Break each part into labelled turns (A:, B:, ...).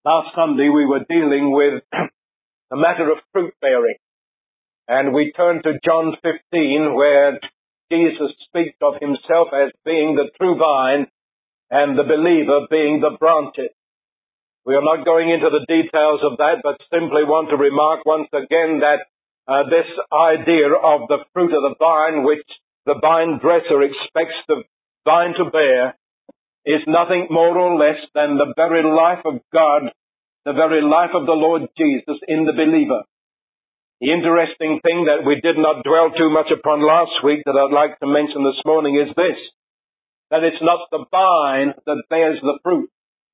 A: Last Sunday we were dealing with the matter of fruit bearing, and we turned to John 15 where Jesus speaks of himself as being the true vine and the believer being the branches. We are not going into the details of that, but simply want to remark once again that this idea of the fruit of the vine, which the vine dresser expects the vine to bear, is nothing more or less than the very life of God, the very life of the Lord Jesus in the believer. The interesting thing that we did not dwell too much upon last week that I'd like to mention this morning is this, that it's not the vine that bears the fruit.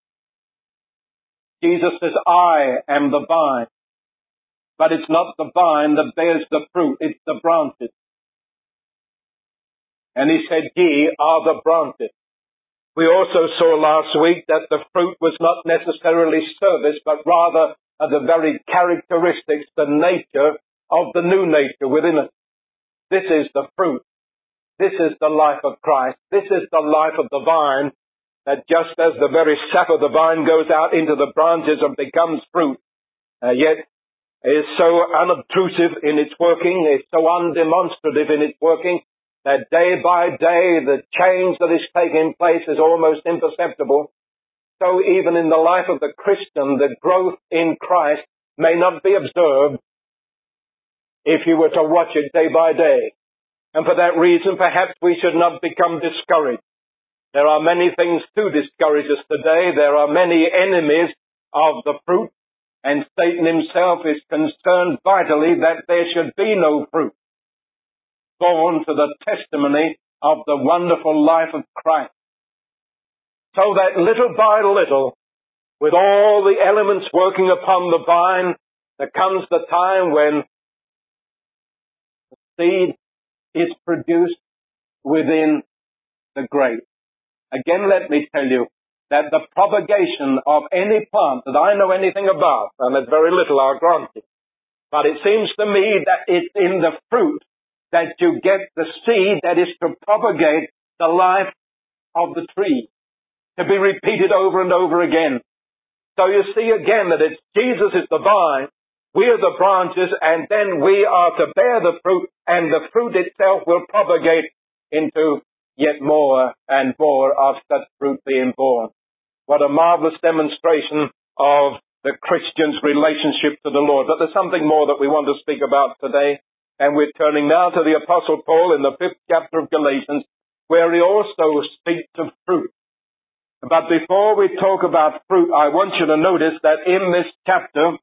A: Jesus says, I am the vine. But it's not the vine that bears the fruit, it's the branches. And he said, ye are the branches. We also saw last week that the fruit was not necessarily service, but rather the very characteristics, the nature of the new nature within us. This is the fruit. This is the life of Christ. This is the life of the vine, that just as the very sap of the vine goes out into the branches and becomes fruit, yet is so unobtrusive in its working, is so undemonstrative in its working, that day by day the change that is taking place is almost imperceptible. So even in the life of the Christian, the growth in Christ may not be observed if you were to watch it day by day. And for that reason, perhaps we should not become discouraged. There are many things to discourage us today. There are many enemies of the fruit, and Satan himself is concerned vitally that there should be no fruit born to the testimony of the wonderful life of Christ. So that little by little, with all the elements working upon the vine, there comes the time when the seed is produced within the grape. Again, let me tell you that the propagation of any plant that I know anything about, and there's very little, I'll grant it, but it seems to me that it's in the fruit that you get the seed that is to propagate the life of the tree, to be repeated over and over again. So you see again that it's Jesus is the vine, we are the branches, and then we are to bear the fruit, and the fruit itself will propagate into yet more and more of such fruit being born. What a marvelous demonstration of the Christian's relationship to the Lord. But there's something more that we want to speak about today. And we're turning now to the Apostle Paul in the 5th chapter of Galatians, where he also speaks of fruit. But before we talk about fruit, I want you to notice that in this chapter,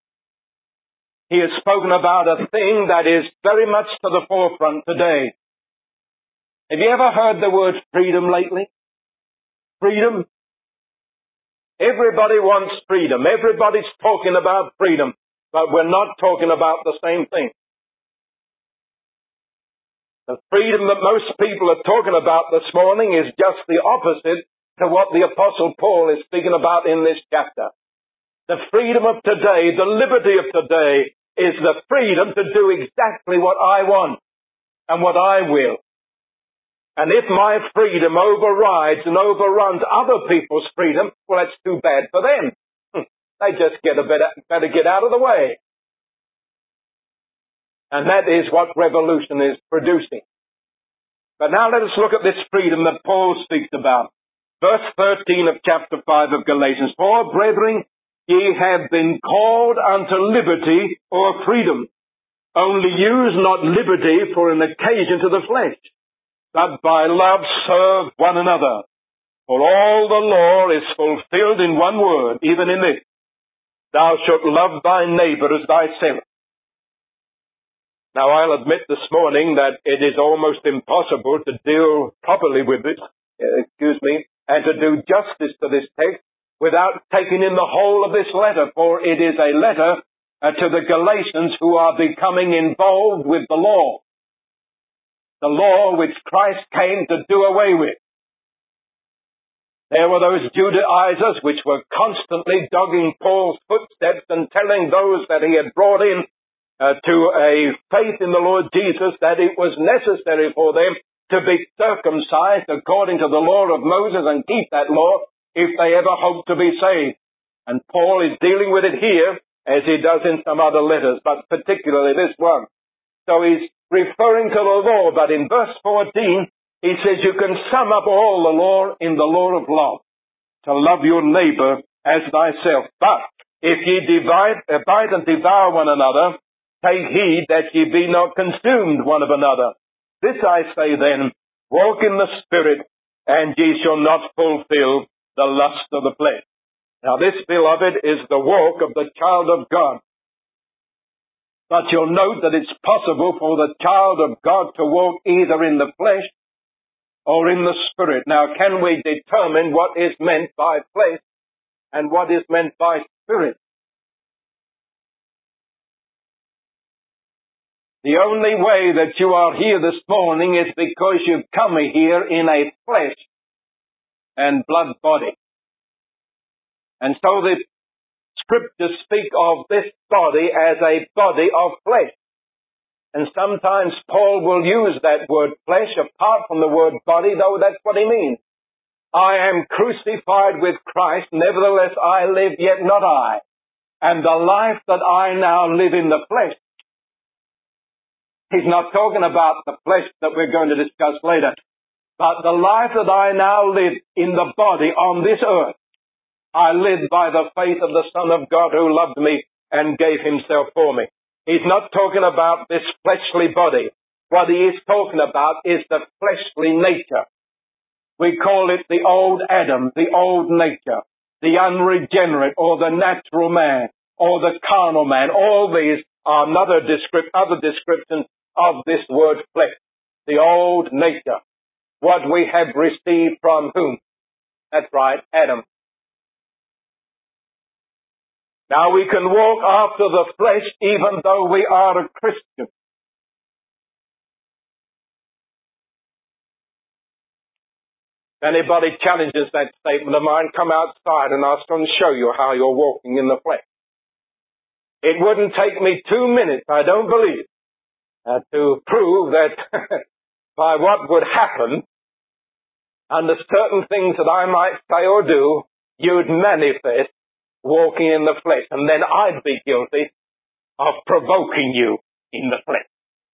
A: he has spoken about a thing that is very much to the forefront today. Have you ever heard the word freedom lately? Freedom? Everybody wants freedom. Everybody's talking about freedom, but we're not talking about the same thing. The freedom that most people are talking about this morning is just the opposite to what the Apostle Paul is speaking about in this chapter. The freedom of today, the liberty of today, is the freedom to do exactly what I want and what I will. And if my freedom overrides and overruns other people's freedom, well, that's too bad for them. They just better get out of the way. And that is what revolution is producing. But now let us look at this freedom that Paul speaks about. Verse 13 of chapter 5 of Galatians. For, brethren, ye have been called unto liberty or freedom. Only use not liberty for an occasion to the flesh, but by love serve one another. For all the law is fulfilled in one word, even in this, thou shalt love thy neighbor as thyself. Now, I'll admit this morning that it is almost impossible to deal properly with this, and to do justice to this text without taking in the whole of this letter, for it is a letter to the Galatians who are becoming involved with the law which Christ came to do away with. There were those Judaizers which were constantly dogging Paul's footsteps and telling those that he had brought in to a faith in the Lord Jesus that it was necessary for them to be circumcised according to the law of Moses and keep that law if they ever hoped to be saved. And Paul is dealing with it here as he does in some other letters, but particularly this one. So he's referring to the law, but in verse 14, he says you can sum up all the law in the law of love, to love your neighbor as thyself. But if ye abide and devour one another, take heed that ye be not consumed one of another. This I say then, walk in the Spirit, and ye shall not fulfill the lust of the flesh. Now this, beloved, is the walk of the child of God. But you'll note that it's possible for the child of God to walk either in the flesh or in the Spirit. Now, can we determine what is meant by flesh and what is meant by Spirit? The only way that you are here this morning is because you've come here in a flesh and blood body. And so the Scriptures speak of this body as a body of flesh. And sometimes Paul will use that word flesh apart from the word body, though that's what he means. I am crucified with Christ, nevertheless I live, yet not I. And the life that I now live in the flesh. He's not talking about the flesh that we're going to discuss later, but the life that I now live in the body on this earth, I live by the faith of the Son of God who loved me and gave himself for me. He's not talking about this fleshly body. What he is talking about is the fleshly nature. We call it the old Adam, the old nature, the unregenerate or the natural man or the carnal man. All these are other descriptions of this word flesh, the old nature. What we have received from whom? That's right, Adam. Now we can walk after the flesh even though we are a Christian. If anybody challenges that statement of mine, come outside and I'll soon show you how you're walking in the flesh. It wouldn't take me 2 minutes, I don't believe, to prove that by what would happen under certain things that I might say or do, you'd manifest walking in the flesh, and then I'd be guilty of provoking you in the flesh.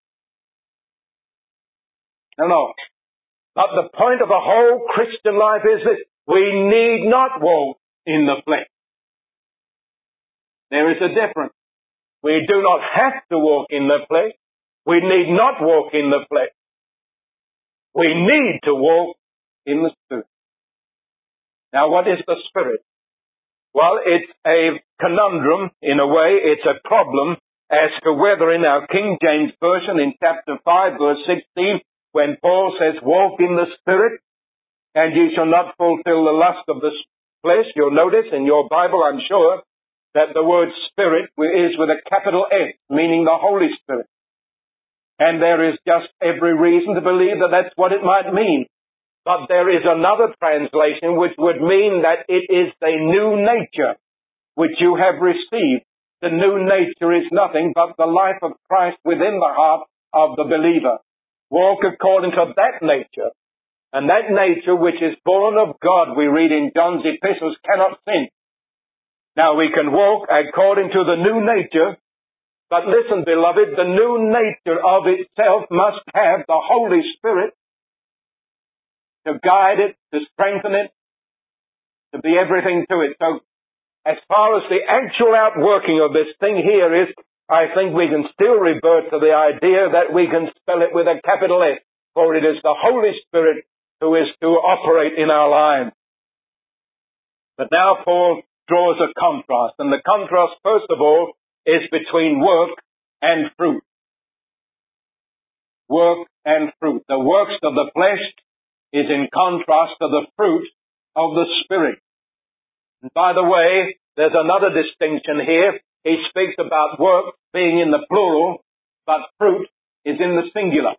A: No. But the point of the whole Christian life is that we need not walk in the flesh. There is a difference. We do not have to walk in the flesh. We need not walk in the flesh. We need to walk in the Spirit. Now, what is the Spirit? Well, it's a conundrum in a way. It's a problem as to whether in our King James Version in chapter 5 verse 16, when Paul says, walk in the Spirit, and ye shall not fulfill the lust of the flesh. You'll notice in your Bible, I'm sure, that the word Spirit is with a capital S, meaning the Holy Spirit. And there is just every reason to believe that that's what it might mean. But there is another translation which would mean that it is the new nature which you have received. The new nature is nothing but the life of Christ within the heart of the believer. Walk according to that nature. And that nature which is born of God, we read in John's epistles, cannot sin. Now we can walk according to the new nature, but listen, beloved, the new nature of itself must have the Holy Spirit to guide it, to strengthen it, to be everything to it. So, as far as the actual outworking of this thing here is, I think we can still revert to the idea that we can spell it with a capital S, for it is the Holy Spirit who is to operate in our lives. But now Paul draws a contrast, and the contrast, first of all, is between work and fruit. Work and fruit. The works of the flesh is in contrast to the fruit of the Spirit. And by the way, there's another distinction here. He speaks about work being in the plural, but fruit is in the singular.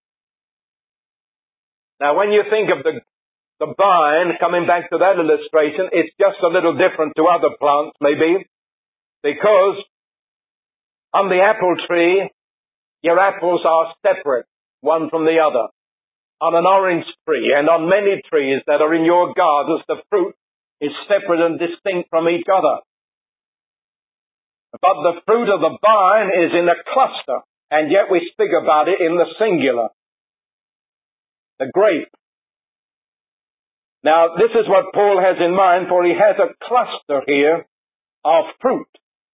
A: Now, when you think of the vine, coming back to that illustration, it's just a little different to other plants, maybe, because on the apple tree, your apples are separate, one from the other. On an orange tree and on many trees that are in your gardens, the fruit is separate separate and distinct from each other. But the fruit of the vine is in a cluster, and yet we speak about it in the singular. The grape. Now, this is what Paul has in mind, for he has a cluster here of fruit,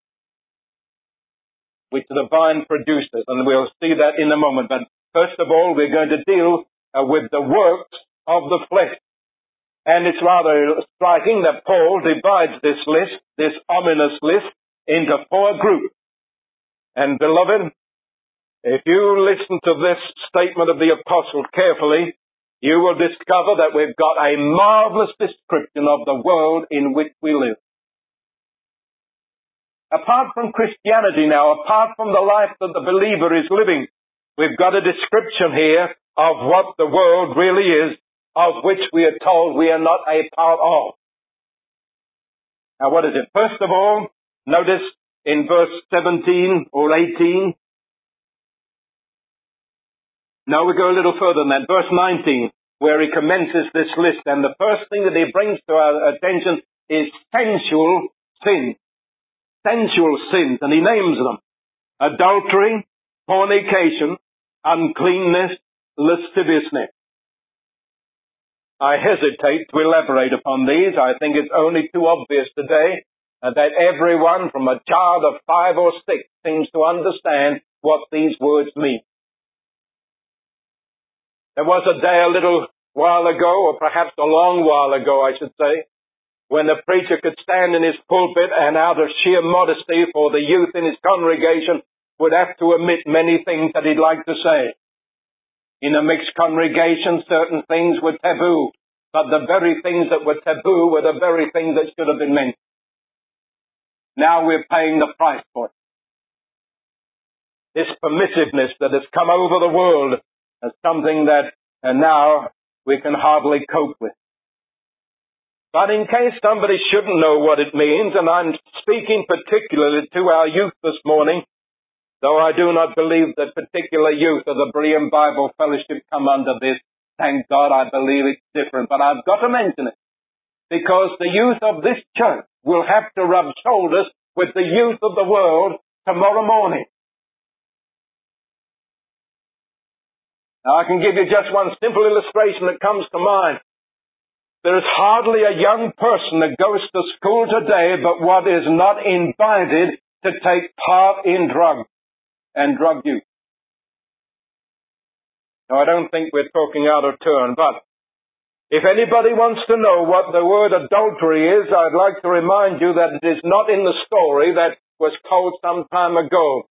A: which the vine produces, and we'll see that in a moment. But first of all, we're going to deal with the works of the flesh. And it's rather striking that Paul divides this list, this ominous list, into 4 groups. And beloved, if you listen to this statement of the apostle carefully, you will discover that we've got a marvelous description of the world in which we live. Apart from Christianity now, apart from the life that the believer is living, we've got a description here of what the world really is, of which we are told we are not a part of. Now what is it? First of all, notice in verse 17 or 18. Now we go a little further than that. Verse 19, where he commences this list. And the first thing that he brings to our attention is sensual sins. Sensual sins. And he names them: adultery, fornication, uncleanness, lasciviousness. I hesitate to elaborate upon these. I think it's only too obvious today that everyone from a child of 5 or 6 seems to understand what these words mean. There was a day a little while ago, or perhaps a long while ago, I should say, when the preacher could stand in his pulpit and out of sheer modesty for the youth in his congregation would have to omit many things that he'd like to say. In a mixed congregation, certain things were taboo, but the very things that were taboo were the very things that should have been mentioned. Now we're paying the price for it. This permissiveness that has come over the world is something that now we can hardly cope with. But in case somebody shouldn't know what it means, and I'm speaking particularly to our youth this morning, though I do not believe that particular youth of the Berean Bible Fellowship come under this. Thank God, I believe it's different. But I've got to mention it, because the youth of this church will have to rub shoulders with the youth of the world tomorrow morning. Now, I can give you just one simple illustration that comes to mind. There is hardly a young person that goes to school today but what is not invited to take part in drugs and drug use. Now, I don't think we're talking out of turn, but if anybody wants to know what the word adultery is, I'd like to remind you that it is not in the story that was told some time ago.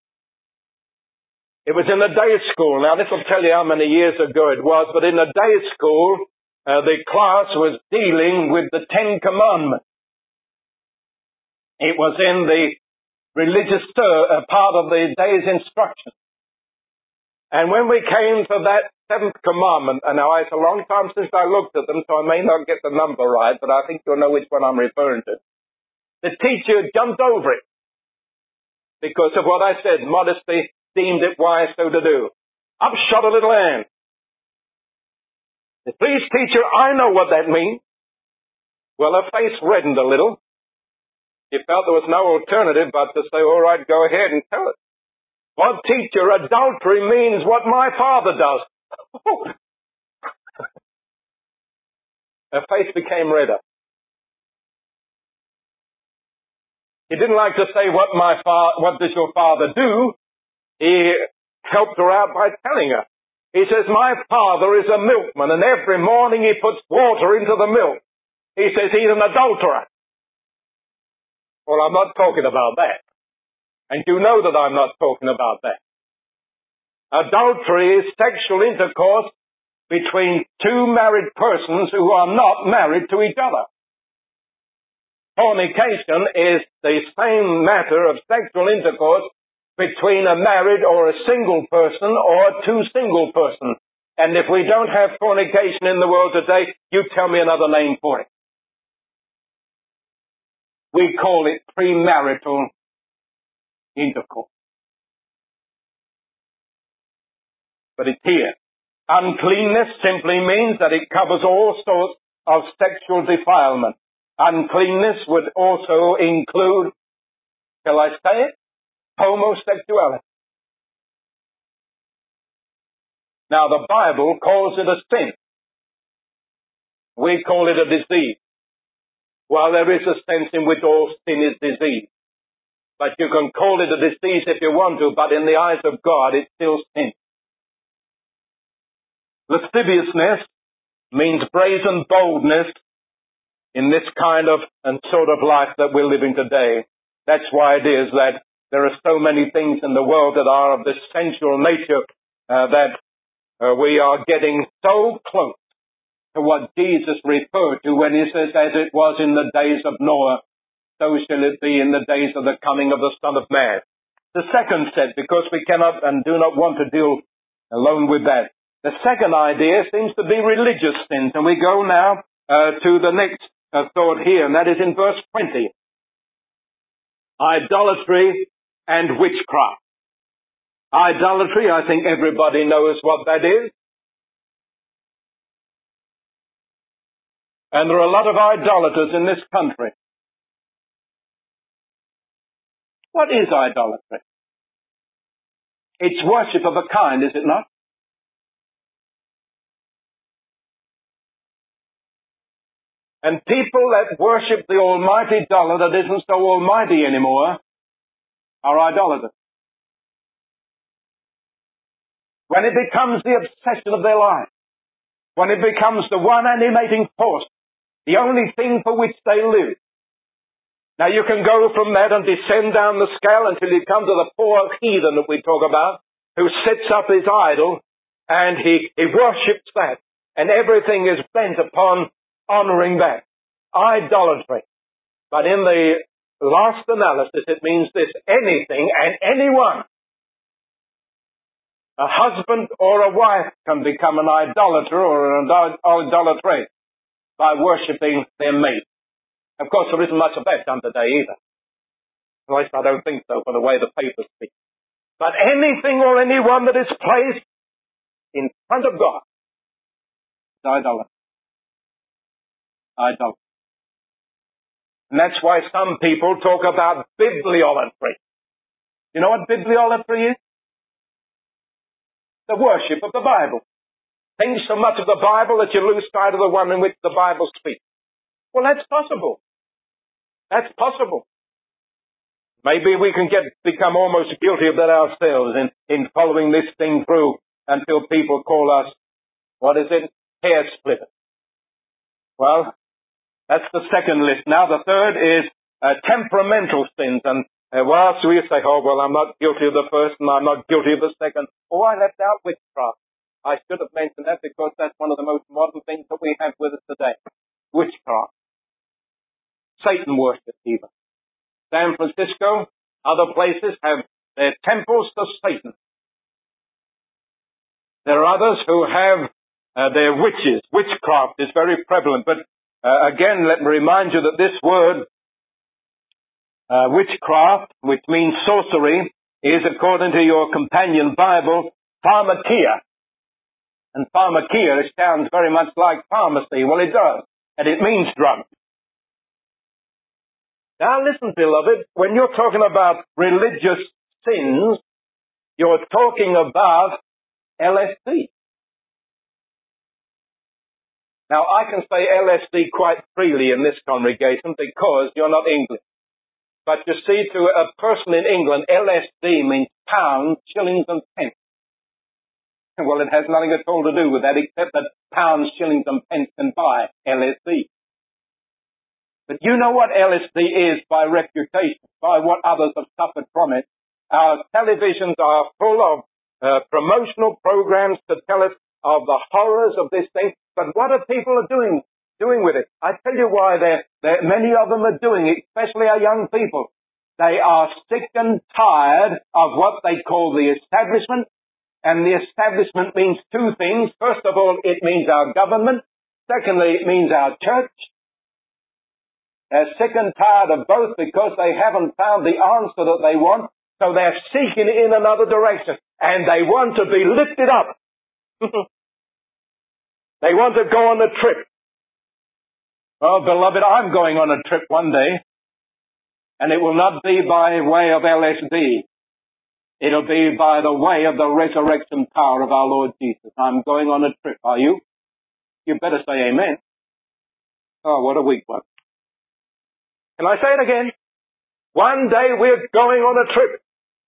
A: It was in the day school. Now, this will tell you how many years ago it was, but in the day school, the class was dealing with the 10 Commandments. It was in the religious part of the day's instruction. And when we came to that 7th commandment, and now it's a long time since I looked at them, so I may not get the number right, but I think you'll know which one I'm referring to. The teacher jumped over it because of what I said. Modesty deemed it wise so to do. Up shot a little hand. Please, teacher, I know what that means. Well, her face reddened a little. She felt there was no alternative but to say, all right, go ahead and tell it. Well, teacher, adultery means what my father does. Her face became redder. He didn't like to say, what does your father do? He helped her out by telling her. He says, my father is a milkman, and every morning he puts water into the milk. He says he's an adulterer. Well, I'm not talking about that. And you know that I'm not talking about that. Adultery is sexual intercourse between two married persons who are not married to each other. Fornication is the same matter of sexual intercourse between a married or a single person or two single persons. And if we don't have fornication in the world today, you tell me another name for it. We call it premarital intercourse. But it's here. Uncleanness simply means that it covers all sorts of sexual defilement. Uncleanness would also include, shall I say it, homosexuality. Now the Bible calls it a sin. We call it a disease. Well, there is a sense in which all sin is disease. But you can call it a disease if you want to, but in the eyes of God, it's still sin. Lasciviousness means brazen boldness in this kind of and sort of life that we're living today. That's why it is that there are so many things in the world that are of this sensual nature that we are getting so close to what Jesus referred to when he says, as it was in the days of Noah, so shall it be in the days of the coming of the Son of Man. The second set, because we cannot and do not want to deal alone with that. The second idea seems to be religious sins, and we go now to the next thought here, and that is in verse 20. Idolatry and witchcraft. Idolatry, I think everybody knows what that is. And there are a lot of idolaters in this country. What is idolatry? It's worship of a kind, is it not? And people that worship the almighty dollar that isn't so almighty anymore are idolaters. When it becomes the obsession of their life, when it becomes the one animating force, the only thing for which they live. Now you can go from that and descend down the scale until you come to the poor heathen that we talk about, who sets up his idol and he worships that, and everything is bent upon honoring that. Idolatry. But in the last analysis it means this: anything and anyone. A husband or a wife can become an idolater or an idolatress by worshipping their mate. Of course, there isn't much of that done today either. At least I don't think so, for the way the papers speak. But anything or anyone that is placed in front of God is idolatry. Idolatry. And that's why some people talk about bibliolatry. You know what bibliolatry is? The worship of the Bible. Think so much of the Bible that you lose sight of the one in which the Bible speaks. Well, that's possible. That's possible. Maybe we can become almost guilty of that ourselves in following this thing through until people call us, what is it, hair splitters. Well, that's the second list. Now the third is temperamental sins. And whilst we say, oh, well, I'm not guilty of the first and I'm not guilty of the second. Oh, I left out witchcraft. I should have mentioned that because that's one of the most modern things that we have with us today. Witchcraft. Satan worship even. San Francisco, other places have their temples to Satan. There are others who have their witches. Witchcraft is very prevalent. But again, let me remind you that this word, witchcraft, which means sorcery, is, according to your companion Bible, pharmakia. And pharmakia sounds very much like pharmacy. Well, it does. And it means drug. Now listen, beloved, when you're talking about religious sins, you're talking about LSD. Now I can say LSD quite freely in this congregation because you're not English. But you see, to a person in England, LSD means pounds, shillings and pence. Well, it has nothing at all to do with that except that pounds, shillings and pence can buy LSD. But you know what LSD is by reputation, by what others have suffered from it. Our televisions are full of promotional programs to tell us of the horrors of this thing. But what are people doing with it? I tell you why many of them are doing it, especially our young people. They are sick and tired of what they call the establishment. And the establishment means two things. First of all, it means our government. Secondly, it means our church. They're sick and tired of both because they haven't found the answer that they want. So they're seeking it in another direction. And they want to be lifted up. They want to go on a trip. Well, beloved, I'm going on a trip one day, and it will not be by way of LSD. It'll be by the way of the resurrection power of our Lord Jesus. I'm going on a trip. Are you? You better say amen. Oh, what a weak one. Can I say it again? One day we're going on a trip.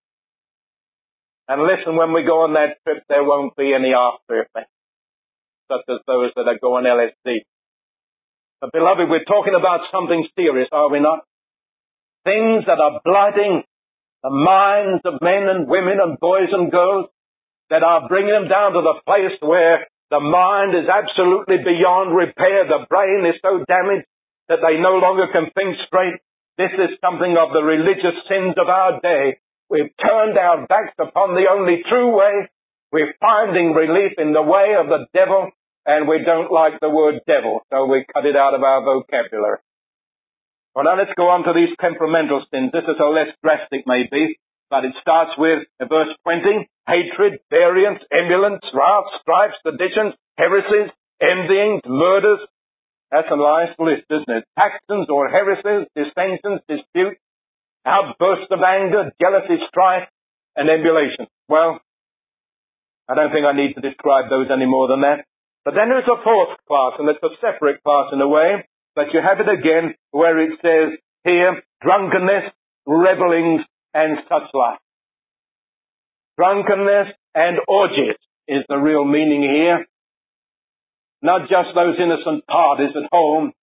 A: And listen, when we go on that trip, there won't be any after effects, such as those that are going LSD. But beloved, we're talking about something serious, are we not? Things that are blighting the minds of men and women and boys and girls, that are bringing them down to the place where the mind is absolutely beyond repair. The brain is so damaged that they no longer can think straight. This is something of the religious sins of our day. We've turned our backs upon the only true way. We're finding relief in the way of the devil, and we don't like the word devil, so we cut it out of our vocabulary. Well, now let's go on to these temperamental sins. This is a less drastic, maybe, but it starts with verse 20, hatred, variance, emulance, wrath, strife, seditions, heresies, envyings, murders. That's a nice list, isn't it? Factions or heresies, dissensions, disputes, outbursts of anger, jealousy, strife, and emulation. Well, I don't think I need to describe those any more than that. But then there's a fourth class, and it's a separate class in a way. But you have it again where it says here, drunkenness, revelings, and such like. Drunkenness and orgies is the real meaning here. Not just those innocent parties at home.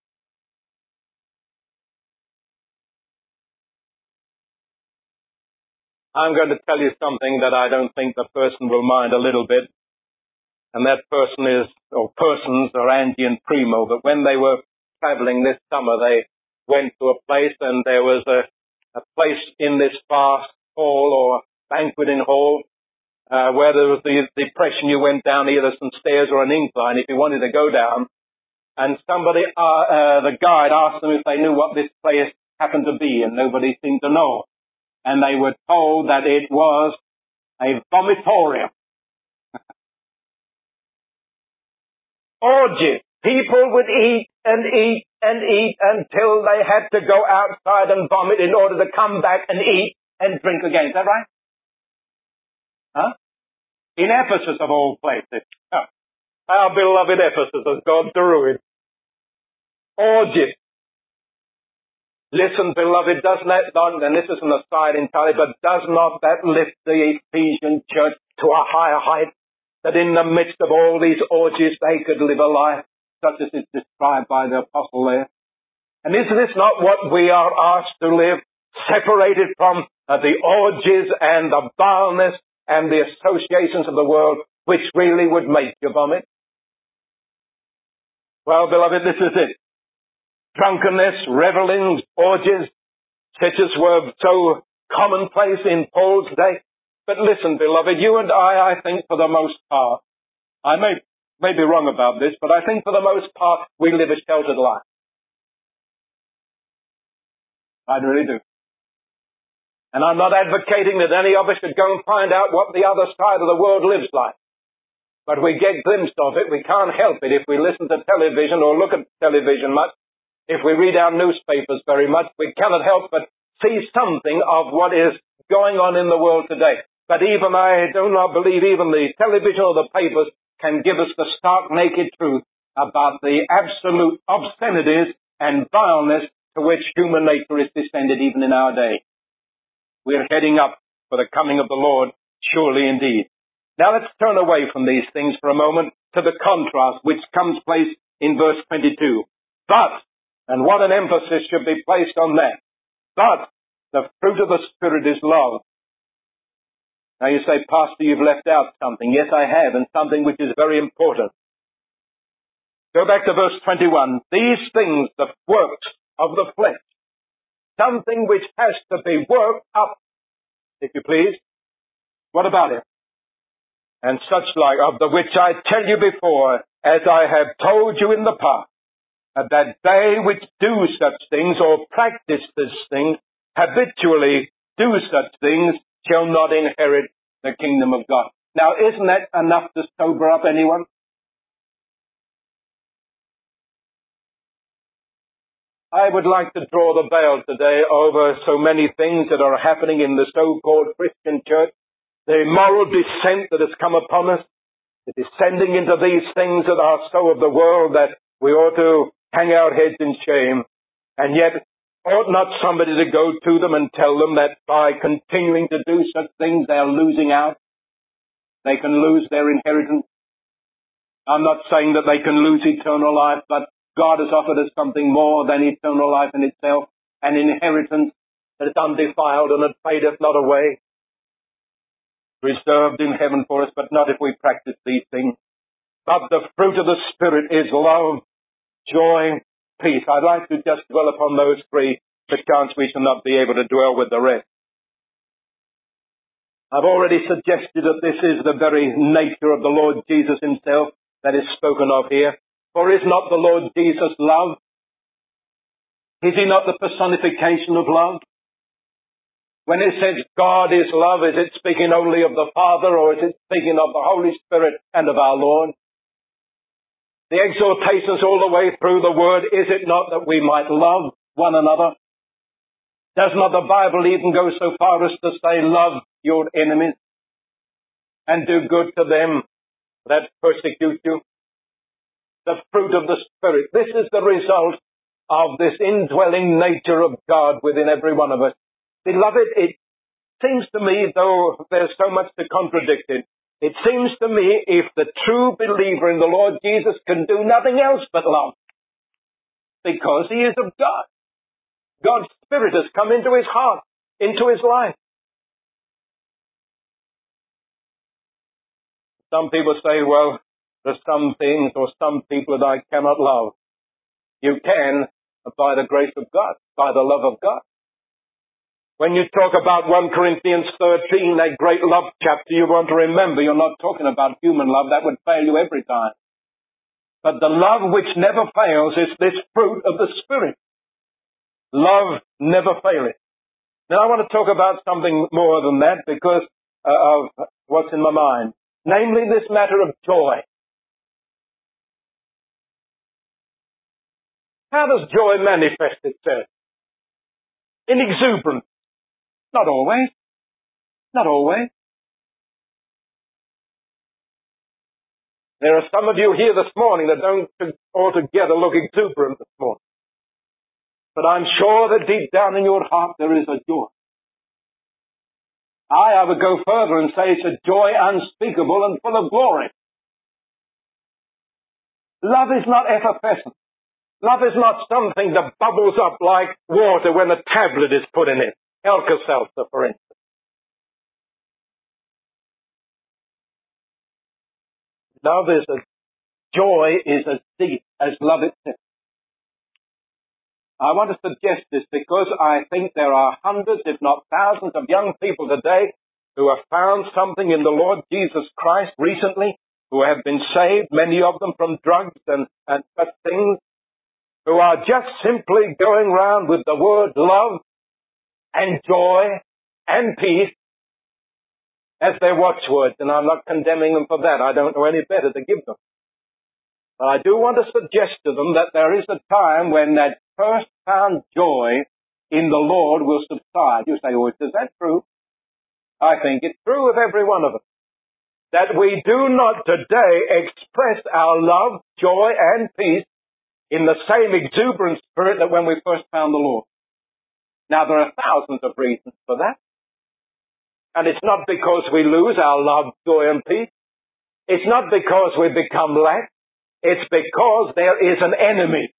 A: I'm going to tell you something that I don't think the person will mind a little bit. And that person is, or persons are Angie and Primo. But when they were traveling this summer, they went to a place, and there was a place in this vast hall or banqueting hall where there was the depression. You went down either some stairs or an incline if you wanted to go down. And somebody, the guide asked them if they knew what this place happened to be, and nobody seemed to know. And they were told that it was a vomitorium. Orgies. People would eat and eat and eat until they had to go outside and vomit in order to come back and eat and drink again. Is that right? Huh? In Ephesus, of all places. Oh, our beloved Ephesus has gone to ruin. Orgies. Listen, beloved, does that not, and this is an aside entirely, but does not that lift the Ephesian church to a higher height? That in the midst of all these orgies, they could live a life such as is described by the apostle there. And is this not what we are asked to live? Separated from the orgies and the vileness and the associations of the world, which really would make you vomit? Well, beloved, this is it. Drunkenness, revelings, orgies, such as were so commonplace in Paul's day. But listen, beloved, you and I think for the most part, I may be wrong about this, but I think for the most part, we live a sheltered life. I really do. And I'm not advocating that any of us should go and find out what the other side of the world lives like. But we get glimpses of it. We can't help it if we listen to television or look at television much. If we read our newspapers very much, we cannot help but see something of what is going on in the world today. But even I do not believe even the television or the papers can give us the stark naked truth about the absolute obscenities and vileness to which human nature is descended even in our day. We're heading up for the coming of the Lord, surely indeed. Now let's turn away from these things for a moment to the contrast which comes place in verse 22. But, and what an emphasis should be placed on that, but the fruit of the Spirit is love. Now you say, Pastor, you've left out something. Yes, I have, and something which is very important. Go back to verse 21. These things, the works of the flesh, something which has to be worked up, if you please. What about it? And such like, of the which I tell you before, as I have told you in the past, that they which do such things or practice these things, habitually do such things, shall not inherit the kingdom of God. Now, isn't that enough to sober up anyone? I would like to draw the veil today over so many things that are happening in the so-called Christian church. The moral descent that has come upon us, the descending into these things that are so of the world that we ought to hang our heads in shame. And yet, ought not somebody to go to them and tell them that by continuing to do such things, they are losing out? They can lose their inheritance. I'm not saying that they can lose eternal life, but God has offered us something more than eternal life in itself, an inheritance that is undefiled and that fadeth not away, reserved in heaven for us, but not if we practice these things. But the fruit of the Spirit is love, joy, peace. I'd like to just dwell upon those three, perchance we shall not be able to dwell with the rest. I've already suggested that this is the very nature of the Lord Jesus himself that is spoken of here. For is not the Lord Jesus love? Is he not the personification of love? When it says God is love, is it speaking only of the Father, or is it speaking of the Holy Spirit and of our Lord? The exhortations all the way through the Word, is it not that we might love one another? Does not the Bible even go so far as to say, love your enemies and do good to them that persecute you? The fruit of the Spirit. This is the result of this indwelling nature of God within every one of us. Beloved, it seems to me, though there's so much to contradict it, it seems to me if the true believer in the Lord Jesus can do nothing else but love, because he is of God. God's Spirit has come into his heart, into his life. Some people say, well, there's some things or some people that I cannot love. You can by the grace of God, by the love of God. When you talk about 1 Corinthians 13, that great love chapter, you want to remember you're not talking about human love. That would fail you every time. But the love which never fails is this fruit of the Spirit. Love never faileth. Now I want to talk about something more than that because of what's in my mind. Namely this matter of joy. How does joy manifest itself? In exuberance. Not always. Not always. There are some of you here this morning that don't altogether look exuberant this morning. But I'm sure that deep down in your heart there is a joy. I would go further and say it's a joy unspeakable and full of glory. Love is not effervescent. Love is not something that bubbles up like water when a tablet is put in it. Alka-Seltzer, for instance. Joy is as deep as love itself. I want to suggest this because I think there are hundreds, if not thousands, of young people today who have found something in the Lord Jesus Christ recently, who have been saved, many of them from drugs and such things, who are just simply going round with the word love and joy and peace as their watchwords. And I'm not condemning them for that. I don't know any better to give them. But I do want to suggest to them that there is a time when that first found joy in the Lord will subside. You say, well, is that true? I think it's true of every one of us. That we do not today express our love, joy, and peace in the same exuberant spirit that when we first found the Lord. Now, there are thousands of reasons for that. And it's not because we lose our love, joy, and peace. It's not because we become lax. It's because there is an enemy.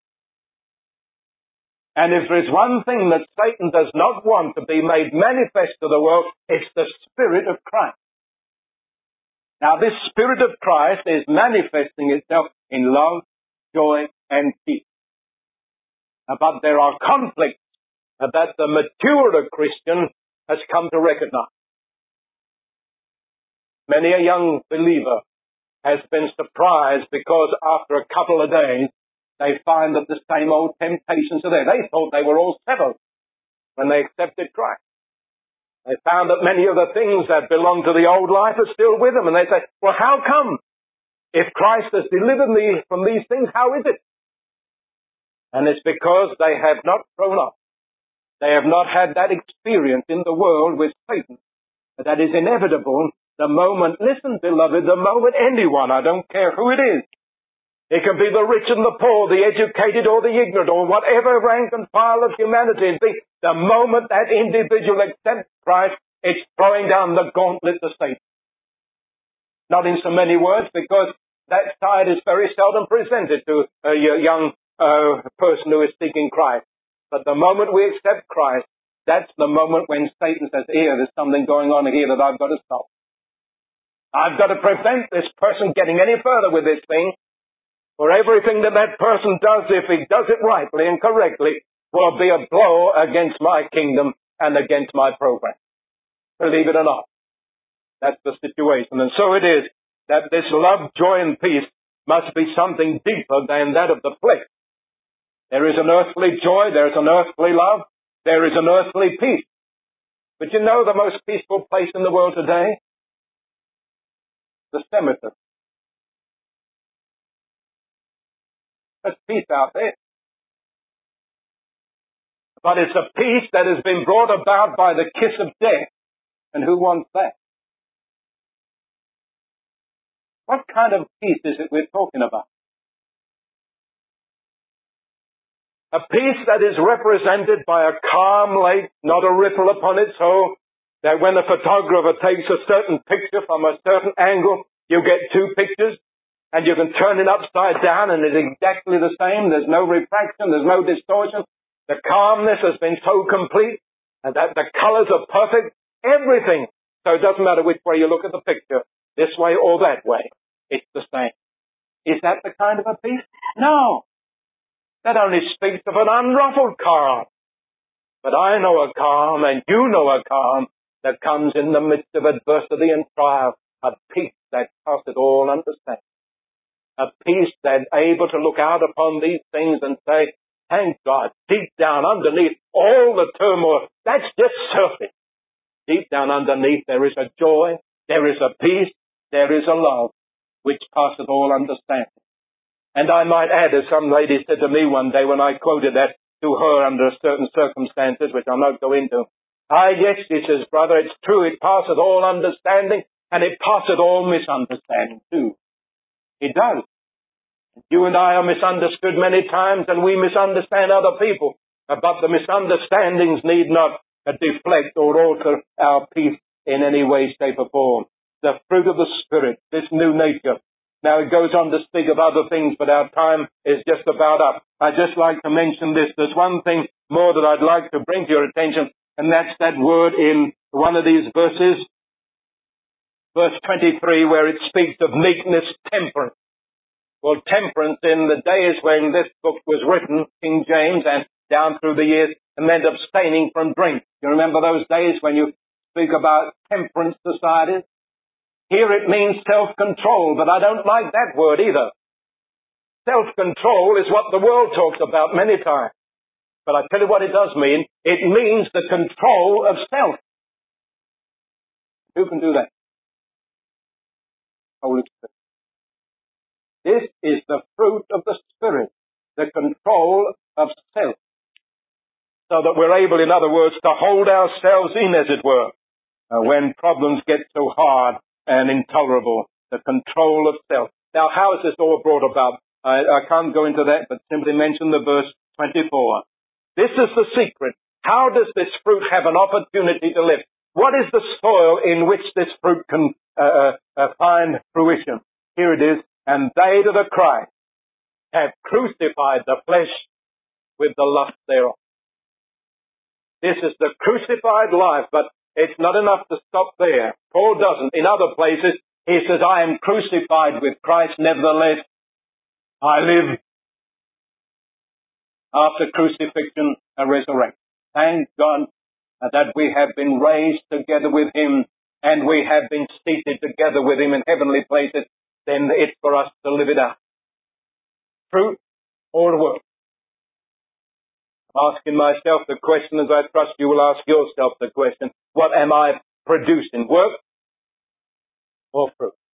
A: And if there is one thing that Satan does not want to be made manifest to the world, it's the Spirit of Christ. Now, this Spirit of Christ is manifesting itself in love, joy, and peace. But there are conflicts that the maturer Christian has come to recognize. Many a young believer has been surprised because after a couple of days, they find that the same old temptations are there. They thought they were all settled when they accepted Christ. They found that many of the things that belong to the old life are still with them. And they say, well, how come? If Christ has delivered me from these things, how is it? And it's because they have not grown up. They have not had that experience in the world with Satan. That is inevitable the moment, listen beloved, the moment anyone, I don't care who it is, it can be the rich and the poor, the educated or the ignorant, or whatever rank and file of humanity it be, the moment that individual accepts Christ, it's throwing down the gauntlet to Satan. Not in so many words, because that side is very seldom presented to a young person who is seeking Christ. But the moment we accept Christ, that's the moment when Satan says, here, there's something going on here that I've got to stop. I've got to prevent this person getting any further with this thing. For everything that that person does, if he does it rightly and correctly, will be a blow against my kingdom and against my program. Believe it or not. That's the situation. And so it is that this love, joy, and peace must be something deeper than that of the flesh. There is an earthly joy, there is an earthly love, there is an earthly peace. But you know the most peaceful place in the world today? The cemetery. There's peace out there. But it's a peace that has been brought about by the kiss of death. And who wants that? What kind of peace is it we're talking about? A peace that is represented by a calm lake, not a ripple upon it, so that when the photographer takes a certain picture from a certain angle, you get two pictures, and you can turn it upside down and it's exactly the same. There's no refraction, there's no distortion. The calmness has been so complete, and that the colors are perfect, everything. So it doesn't matter which way you look at the picture, this way or that way. It's the same. Is that the kind of a peace? No. That only speaks of an unruffled calm. But I know a calm, and you know a calm, that comes in the midst of adversity and trial. A peace that passeth all understanding. A peace that's able to look out upon these things and say, thank God, deep down underneath all the turmoil, that's just surface. Deep down underneath there is a joy, there is a peace, there is a love, which passeth all understanding. And I might add, as some lady said to me one day when I quoted that to her under certain circumstances, which I'll not go into. Yes, she says, brother, it's true, it passeth all understanding, and it passeth all misunderstanding too. It does. You and I are misunderstood many times, and we misunderstand other people. But the misunderstandings need not deflect or alter our peace in any way, shape, or form. The fruit of the Spirit, this new nature. Now it goes on to speak of other things, but our time is just about up. I'd just like to mention this. There's one thing more that I'd like to bring to your attention, and that's that word in one of these verses, verse 23, where it speaks of meekness, temperance. Well, temperance in the days when this book was written, King James, and down through the years, it meant abstaining from drink. You remember those days when you speak about temperance societies? Here it means self-control, but I don't like that word either. Self-control is what the world talks about many times. But I tell you what it does mean. It means the control of self. Who can do that? Holy Spirit. This is the fruit of the Spirit, the control of self. So that we're able, in other words, to hold ourselves in, as it were, when problems get so hard and intolerable, the control of self. Now, how is this all brought about? I can't go into that, but simply mention the verse 24. This is the secret. How does this fruit have an opportunity to live? What is the soil in which this fruit can find fruition? Here it is. And they that are Christ have crucified the flesh with the lust thereof. This is the crucified life, but it's not enough to stop there. Paul doesn't. In other places, he says, I am crucified with Christ, nevertheless I live. After crucifixion and resurrection. Thank God that we have been raised together with Him, and we have been seated together with Him in heavenly places. Then it's for us to live it out. Fruit or work? I'm asking myself the question, as I trust you will ask yourself the question. What am I producing? Work or fruit?